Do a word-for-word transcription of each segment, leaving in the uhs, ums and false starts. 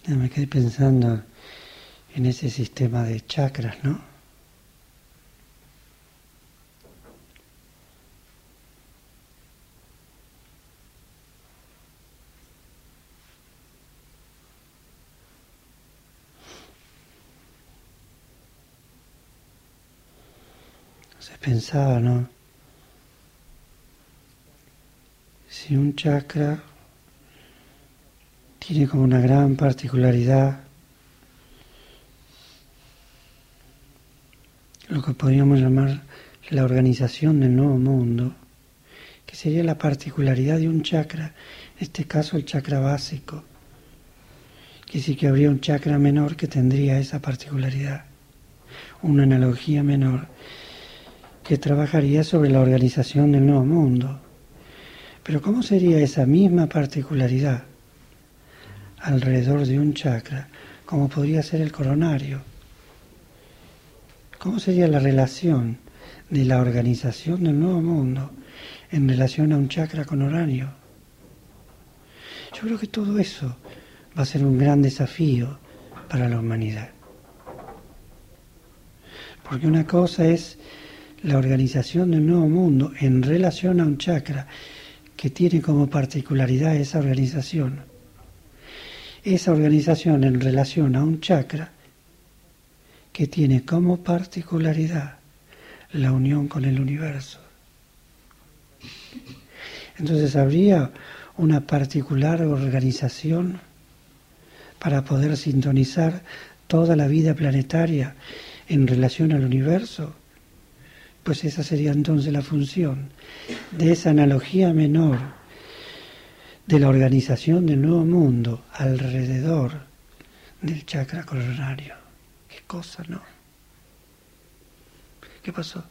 Ya me quedé pensando en ese sistema de chakras, ¿no? Entonces pensaba, ¿no? Si un chakra tiene como una gran particularidad, lo que podríamos llamar la organización del nuevo mundo, que sería la particularidad de un chakra, en este caso el chakra básico, que sí que habría un chakra menor que tendría esa particularidad, una analogía menor, que trabajaría sobre la organización del nuevo mundo. Pero ¿cómo sería esa misma particularidad alrededor de un chakra, como podría ser el coronario? ¿Cómo sería la relación de la organización del nuevo mundo en relación a un chakra coronario? Yo creo que todo eso va a ser un gran desafío para la humanidad. Porque una cosa es la organización del nuevo mundo en relación a un chakra que tiene como particularidad esa organización. Esa organización en relación a un chakra que tiene como particularidad la unión con el universo. Entonces habría una particular organización para poder sintonizar toda la vida planetaria en relación al universo. Pues esa sería entonces la función de esa analogía menor de la organización del nuevo mundo alrededor del chakra coronario. Qué cosa, ¿no? ¿Qué pasó?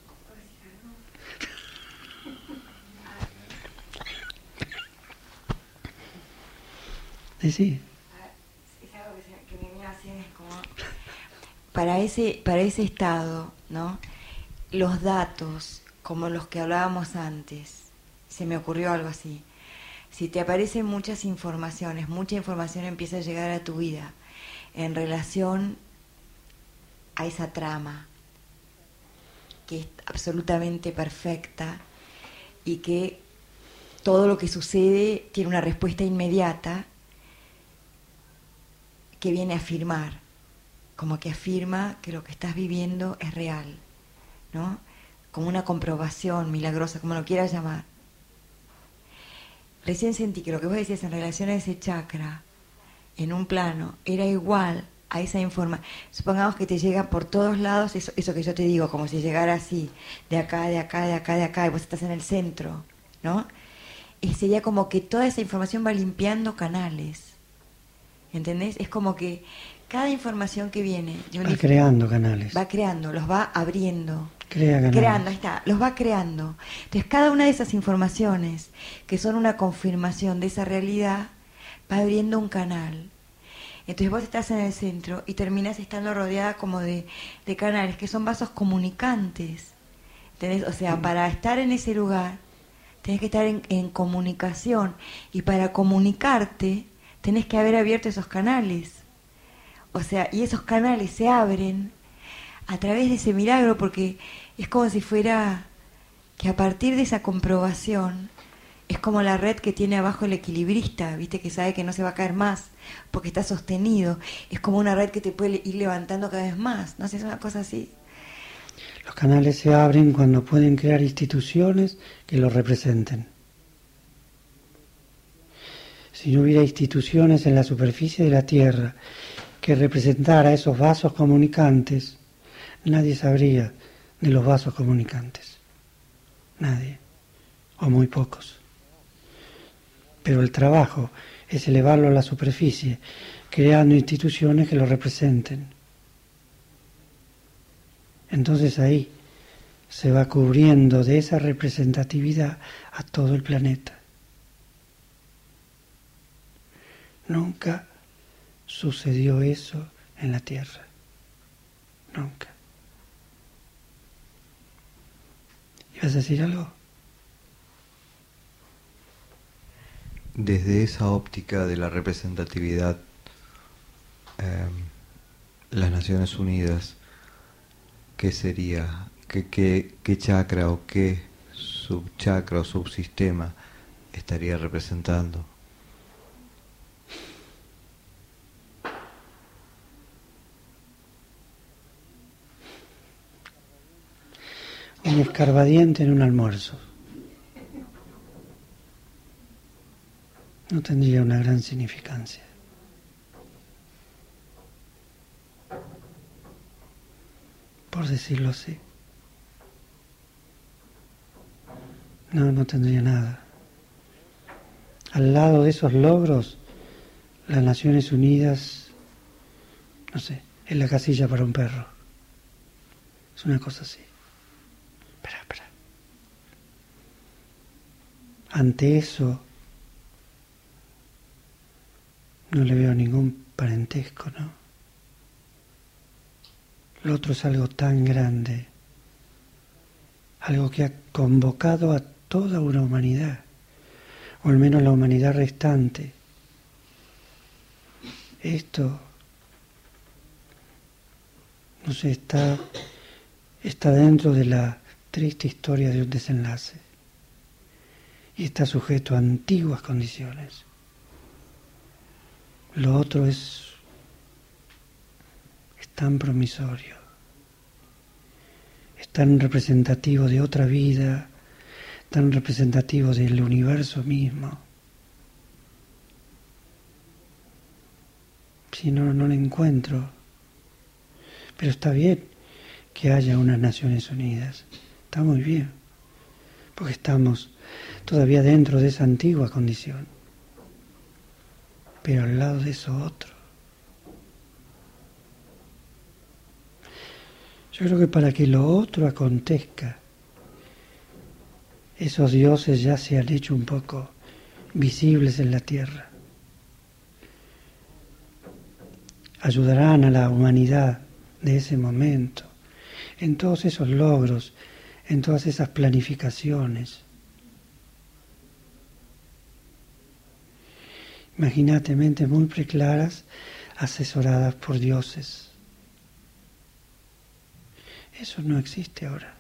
Decí. Es algo que, que me viene así, es como para ese, para ese estado, ¿no? Los datos, como los que hablábamos antes, se me ocurrió algo así. Si te aparecen muchas informaciones, mucha información empieza a llegar a tu vida en relación a esa trama, que es absolutamente perfecta y que todo lo que sucede tiene una respuesta inmediata que viene a afirmar, como que afirma que lo que estás viviendo es real, ¿no? Como una comprobación milagrosa, como lo quieras llamar. Recién sentí que lo que vos decías en relación a ese chakra, en un plano, era igual a esa información. Supongamos que te llega por todos lados eso, eso que yo te digo, como si llegara así, de acá, de acá, de acá, de acá, y vos estás en el centro, ¿no? Y sería como que toda esa información va limpiando canales, ¿entendés? Es como que cada información que viene... Va creando canales. Va creando, los va abriendo. Crea canales. Creando, ahí está, los va creando. Entonces cada una de esas informaciones, que son una confirmación de esa realidad, va abriendo un canal. Entonces vos estás en el centro y terminas estando rodeada como de, de canales, que son vasos comunicantes. ¿Entendés? O sea, para estar en ese lugar, tenés que estar en, en comunicación. Y para comunicarte, tenés que haber abierto esos canales. O sea, y esos canales se abren a través de ese milagro, porque es como si fuera que a partir de esa comprobación, es como la red que tiene abajo el equilibrista, viste, que sabe que no se va a caer más, porque está sostenido. Es como una red que te puede ir levantando cada vez más, ¿no sé? Es una cosa así. Los canales se abren cuando pueden crear instituciones que los representen. Si no hubiera instituciones en la superficie de la Tierra que representara esos vasos comunicantes, nadie sabría de los vasos comunicantes. Nadie. O muy pocos. Pero el trabajo es elevarlo a la superficie, creando instituciones que lo representen. Entonces ahí se va cubriendo de esa representatividad a todo el planeta. Nunca sucedió eso en la Tierra. Nunca. ¿Ibas a decir algo? Desde esa óptica de la representatividad, eh, las Naciones Unidas, ¿qué sería? ¿Qué, qué, qué chakra o qué subchakra o subsistema estaría representando? Un escarbadiente en un almuerzo. No tendría una gran significancia. Por decirlo así. No, no tendría nada. Al lado de esos logros, las Naciones Unidas, no sé, es la casilla para un perro. Es una cosa así. Espera, espera. Ante eso, no le veo ningún parentesco, ¿no? Lo otro es algo tan grande, algo que ha convocado a toda una humanidad, o al menos la humanidad restante. Esto, no sé, está, está dentro de la triste historia de un desenlace y está sujeto a antiguas condiciones. Lo otro es, es tan promisorio, es tan representativo de otra vida, tan representativo del universo mismo. Si no, no lo encuentro. Pero está bien que haya unas Naciones Unidas. Está muy bien. Porque estamos todavía dentro de esa antigua condición. Pero al lado de eso otro. Yo creo que para que lo otro acontezca, esos dioses ya se han hecho un poco visibles en la tierra. Ayudarán a la humanidad de ese momento, en todos esos logros, en todas esas planificaciones. Imagínate, mentes muy preclaras, asesoradas por dioses. Eso no existe ahora.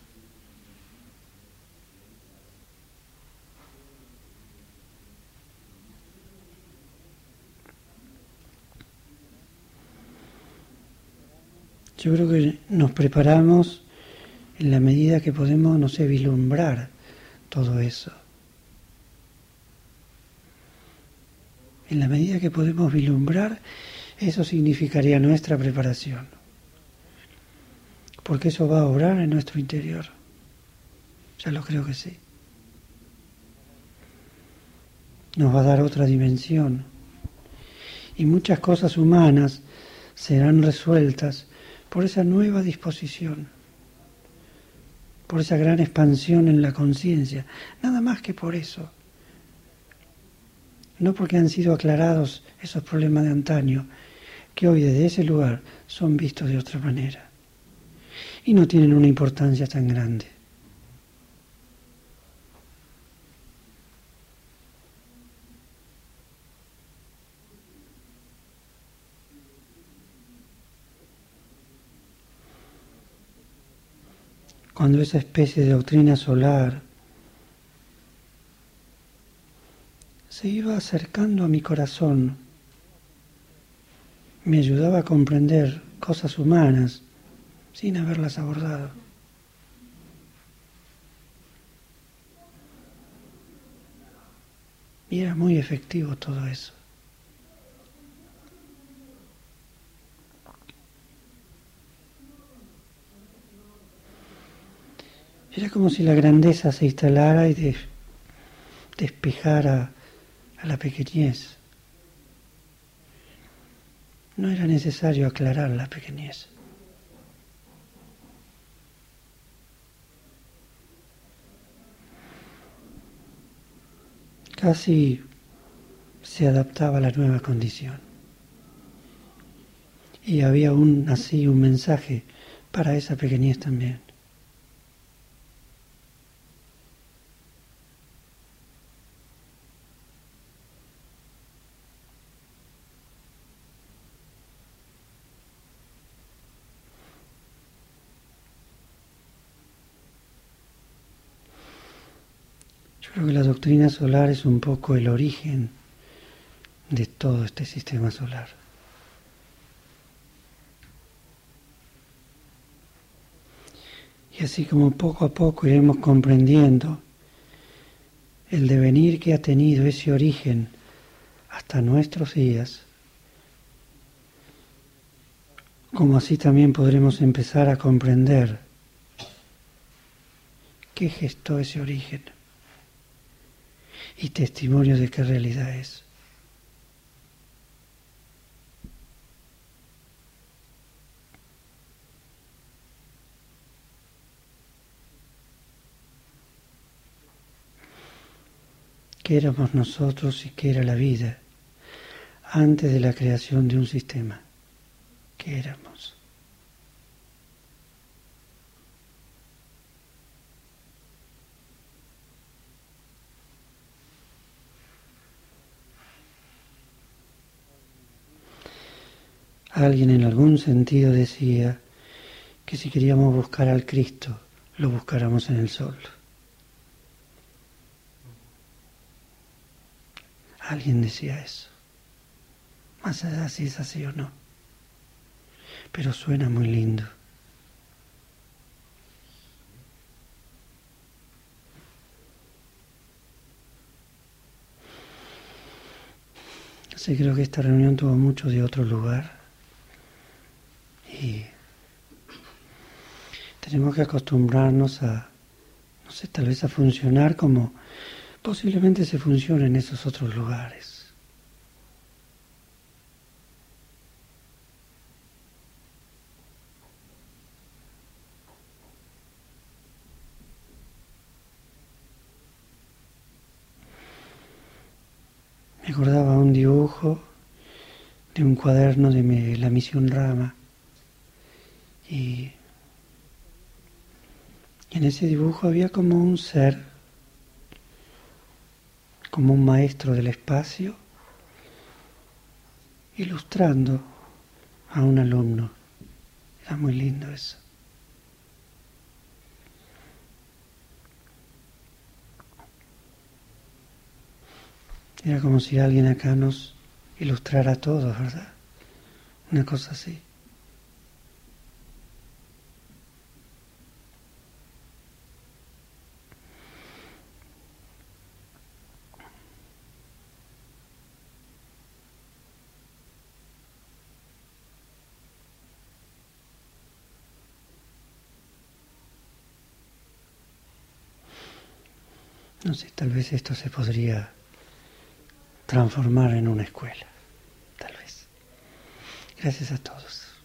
Yo creo que nos preparamos en la medida que podemos, no sé, vislumbrar todo eso. En la medida que podemos vislumbrar, eso significaría nuestra preparación. Porque eso va a obrar en nuestro interior. Ya lo creo que sí. Nos va a dar otra dimensión. Y muchas cosas humanas serán resueltas por esa nueva disposición, por esa gran expansión en la conciencia, nada más que por eso. No porque han sido aclarados esos problemas de antaño, que hoy desde ese lugar son vistos de otra manera y no tienen una importancia tan grande. Cuando esa especie de doctrina solar se iba acercando a mi corazón, me ayudaba a comprender cosas humanas sin haberlas abordado. Y era muy efectivo todo eso. Era como si la grandeza se instalara y de, despejara a la pequeñez. No era necesario aclarar la pequeñez. Casi se adaptaba a la nueva condición. Y había un así un mensaje para esa pequeñez también. Yo creo que la doctrina solar es un poco el origen de todo este sistema solar. Y así como poco a poco iremos comprendiendo el devenir que ha tenido ese origen hasta nuestros días, como así también podremos empezar a comprender qué gestó ese origen y testimonio de qué realidad es. ¿Qué éramos nosotros y qué era la vida antes de la creación de un sistema? ¿Qué éramos? Alguien en algún sentido decía que si queríamos buscar al Cristo, lo buscáramos en el sol. Alguien decía eso. Más allá si es así o no. Pero suena muy lindo. Así creo que esta reunión tuvo mucho de otro lugar. Y tenemos que acostumbrarnos a, no sé, tal vez a funcionar como posiblemente se funciona en esos otros lugares. Me acordaba un dibujo de un cuaderno de mi, la misión Rama y en ese dibujo había como un ser, como un maestro del espacio, ilustrando a un alumno. Era muy lindo eso. Era como si alguien acá nos ilustrara a todos, ¿verdad? Una cosa así. No sé, tal vez esto se podría transformar en una escuela, tal vez. Gracias a todos.